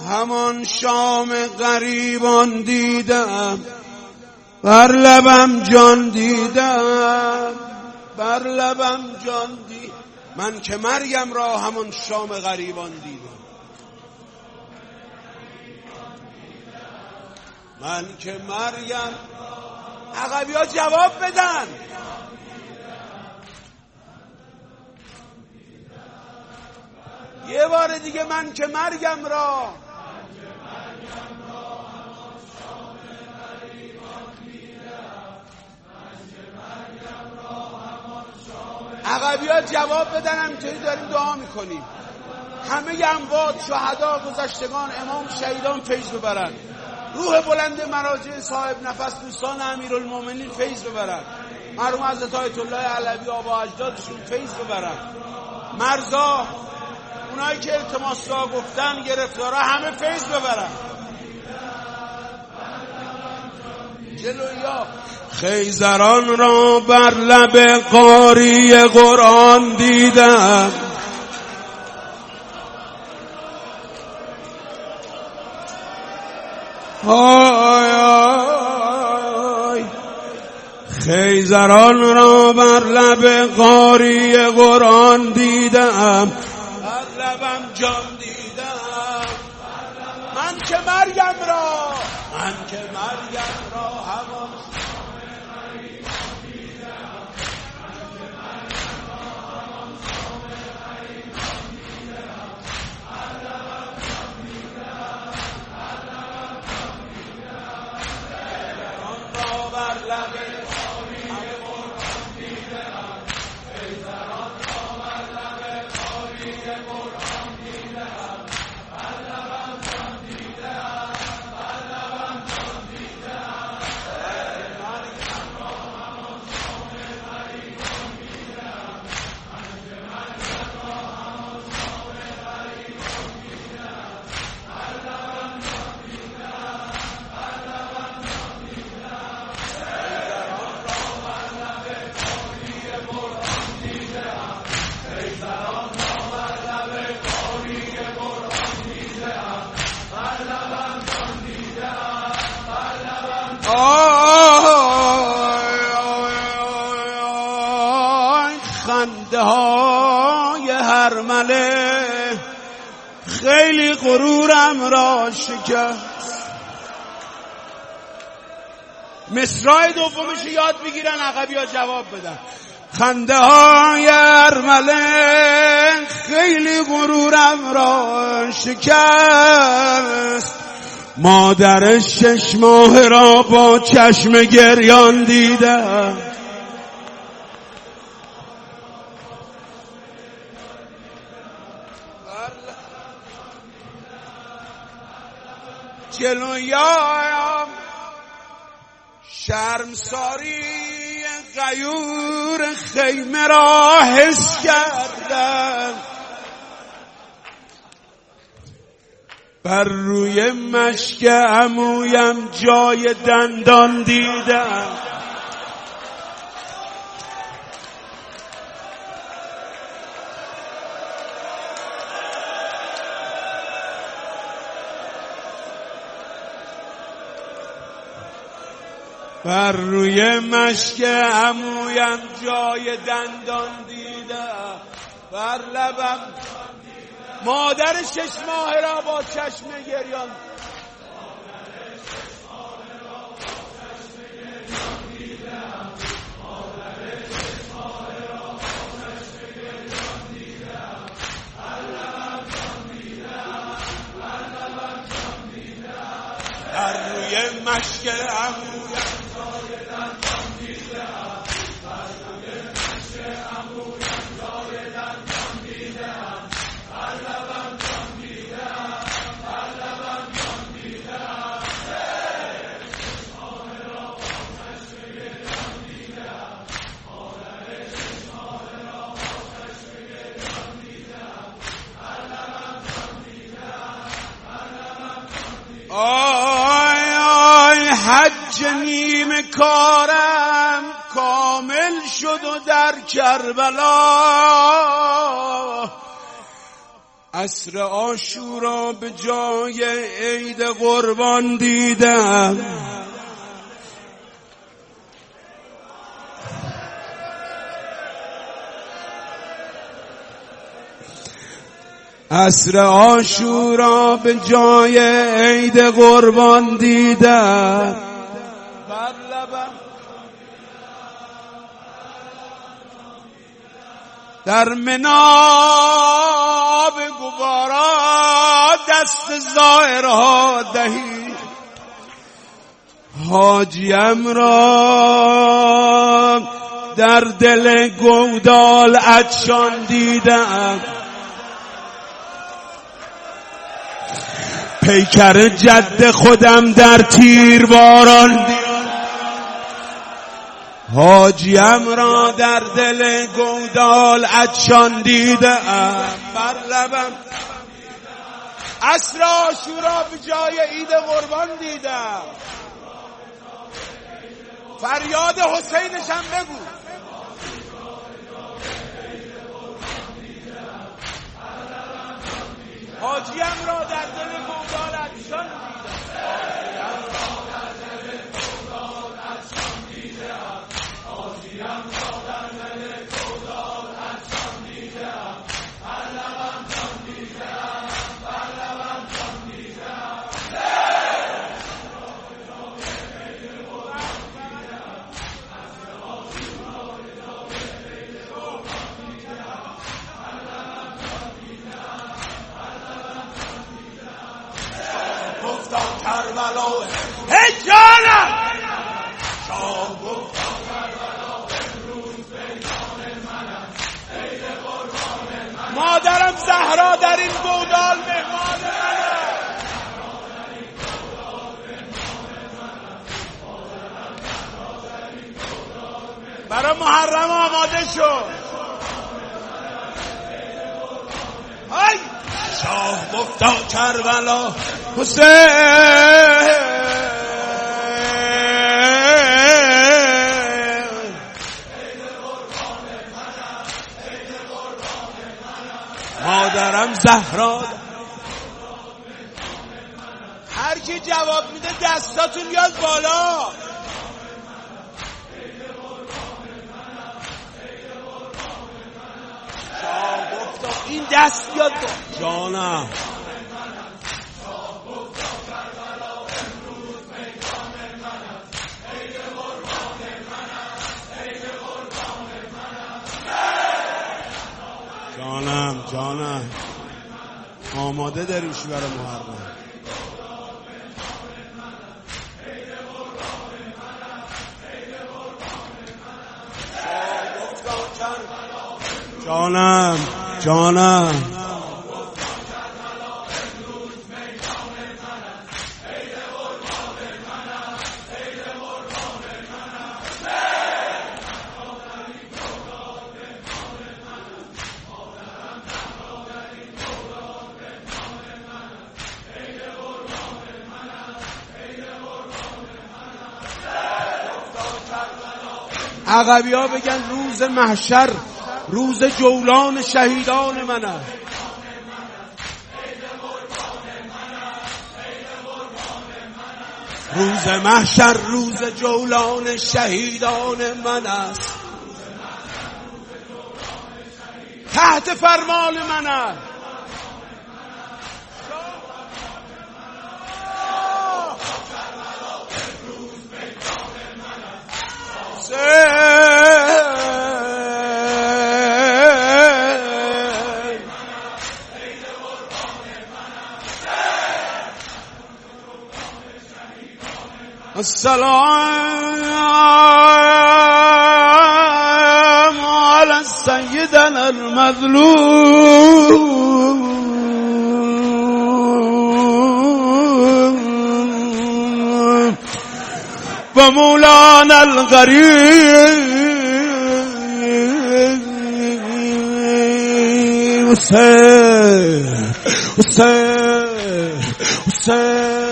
همان شام غریبان دیدم، بر لبم جان دیدم، بر لبم جان دیدم. من که مریم را همان شام غریبان دیدم، من که مریم. عقبی ها جواب بدن. یه بار دیگه، من که مریم را عقبی ها جواب بدن. همینطوری داریم دعا میکنیم. همه اموات، شهدا، گذشتگان، امام، شهیدان فیض ببرن. روح بلند مراجع صاحب نفس دوستان امیرالمومنین فیض ببرن. مرحوم حضرت آیت الله علوی آبا اجدادشون فیض ببرن. مرزا، اونایی که التماس دعا گفتن، گرفتارا، همه فیض ببرن. جلویا خیزران را بر لب قاری قرآن دیدم، آی آی. خیزران را بر لب قاری قرآن دیدم، بر لبم جان دیدم. من که مریم را، من که مریم را همان خنده های هرمله خیلی غرورم را شکست. مصرع دومش یاد بگیرن، عقبی ها جواب بدن. خنده های هرمله خیلی غرورم را شکست، مادر 6 ماه را با چشم گریان دیدم. جلویایم شرمساری غیور خیمه را حس کردم، بر روی مشک عمویم جای دندان دیدم. بر روی مشک عمویم جای دندان دیدم، بر لبم مادر 6 ماه را با چشم گریان. بر روی مشک عمویم جای دندان دیدم، بر روی مشک عمویم جای دندان دیدم، بر لبم جان دیدم، بر لبم جان دیدم. 6 ماه را با چشم گریان دیدم، مادر 6 ماه را با چشم گریان دیدم، بر لبم جان دیدم، بر لبم جان دیدم. حج نیم کارم کامل شد و در کربلا عصر عاشورا به جای عید قربان دیدم، عصر عاشورا به جای عید قربان دیدم. بر لبم در مناب گوارا دست زائرها دهی، حاجیم را در دل گودال عطشان دیدم، پیکر جد خودم در تیر باران دیدم، حاجیم را در دل گودال عطشان دیدم. بر لبم عصر عاشورا به جای عید قربان دیدم. فریاد حسینشم بگو. حاجیم را در دل گودال عطشان کربلا. هی جانم شاه گفتا کربلا امروز پیمان منم، عید قربان منم، مادرم زهرا در این گودال مهمان منم، برای محرم آماده شو. های شاه گفتا کربلا حسین مادرم زهرا. هر کی جواب میده دستاتون بیاد بالا. شاه گفتا این دست بیاد جانم. جانم آماده داریش برای محرم. جانم عقبی ها بگن روز محشر روز جولان شهیدان منه. روز محشر روز جولان شهیدان من است، تحت فرمان من است. السلام على سيدنا المظلوم ومولانا الغريب حسين